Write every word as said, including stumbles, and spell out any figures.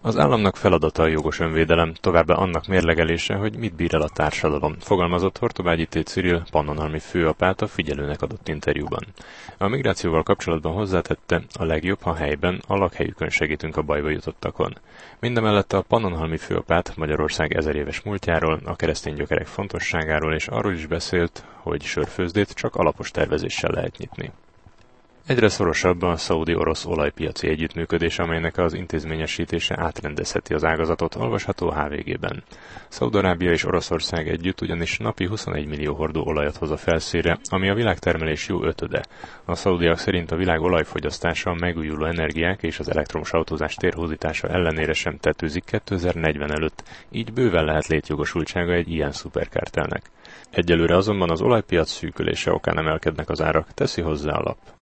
Az államnak feladata a jogos önvédelem, továbbá annak mérlegelése, hogy mit bír el a társadalom, fogalmazott Hortobágyi T. Cyril pannonhalmi főapát a Figyelőnek adott interjúban. A migrációval kapcsolatban hozzátette, a legjobb, ha helyben, a lakhelyükön segítünk a bajba jutottakon. Mindemellett a pannonhalmi főapát Magyarország ezeréves múltjáról, a keresztény gyökerek fontosságáról és arról is beszélt, hogy sörfőzdét csak alapos tervezéssel lehet nyitni. Egyre szorosabb a szaudi-orosz olajpiaci együttműködés, amelynek az intézményesítése átrendezheti az ágazatot, olvasható a há vé gében. Szaúd-Arábia és Oroszország együtt ugyanis napi huszonegy millió hordó olajat hoz a felszínre, ami a világtermelés jó ötöde. A szaudiak szerint a világ olajfogyasztása, a megújuló energiák és az elektromos autózás térhózítása ellenére sem tetőzik kétezer-negyven előtt, így bőven lehet létjogosultsága egy ilyen szuperkártelnek. Egyelőre azonban az olajpiac szűkülése okán emelkednek az árak, teszi hozzá a lap.